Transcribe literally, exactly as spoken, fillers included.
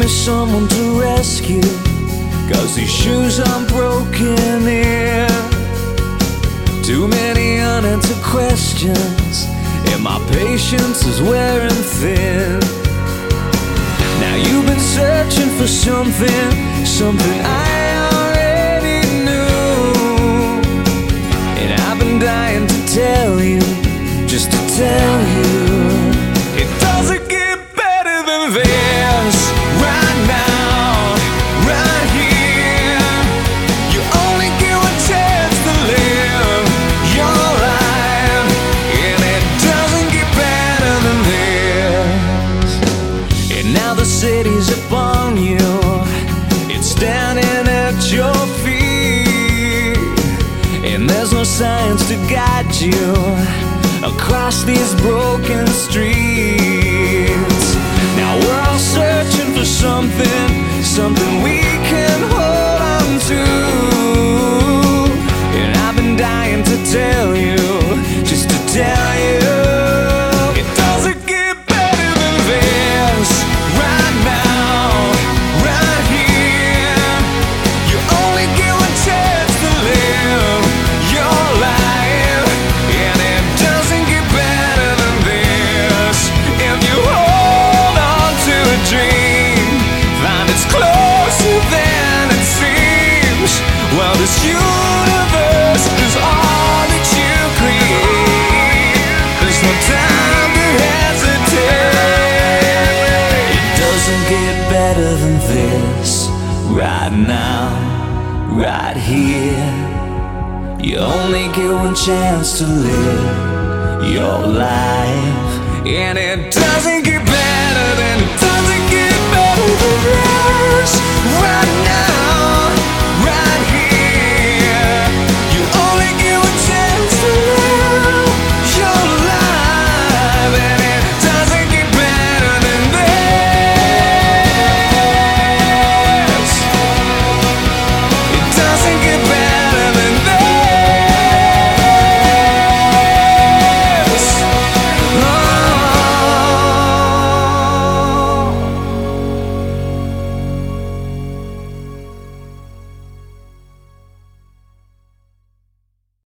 for someone to rescue, 'cause these shoes I'm broken in. Too many unanswered questions, and my patience is wearing thin. Now you've been searching for something, something I already knew, and I've been dying to tell you, just to tell you, it doesn't get better than this. Right now, right here, you only get one chance to live your life, and it doesn't get better than this. And now the city's upon you, it's standing at your feet, and there's no signs to guide you across these broken streets. Now we're all searching for something, something we can hold on to, and I've been dying to tell you, just to tell you, it doesn't get better than this. Right now, right here, you only get one chance to live your life, and it doesn't get better than this. If you hold on to a dream, find it's closer than it seems. Well, this universe is all that you create. There's no time to hesitate. It doesn't get better than this. Right now, right here, you only get one chance to live your life, and it doesn't get better than, it doesn't get better than this.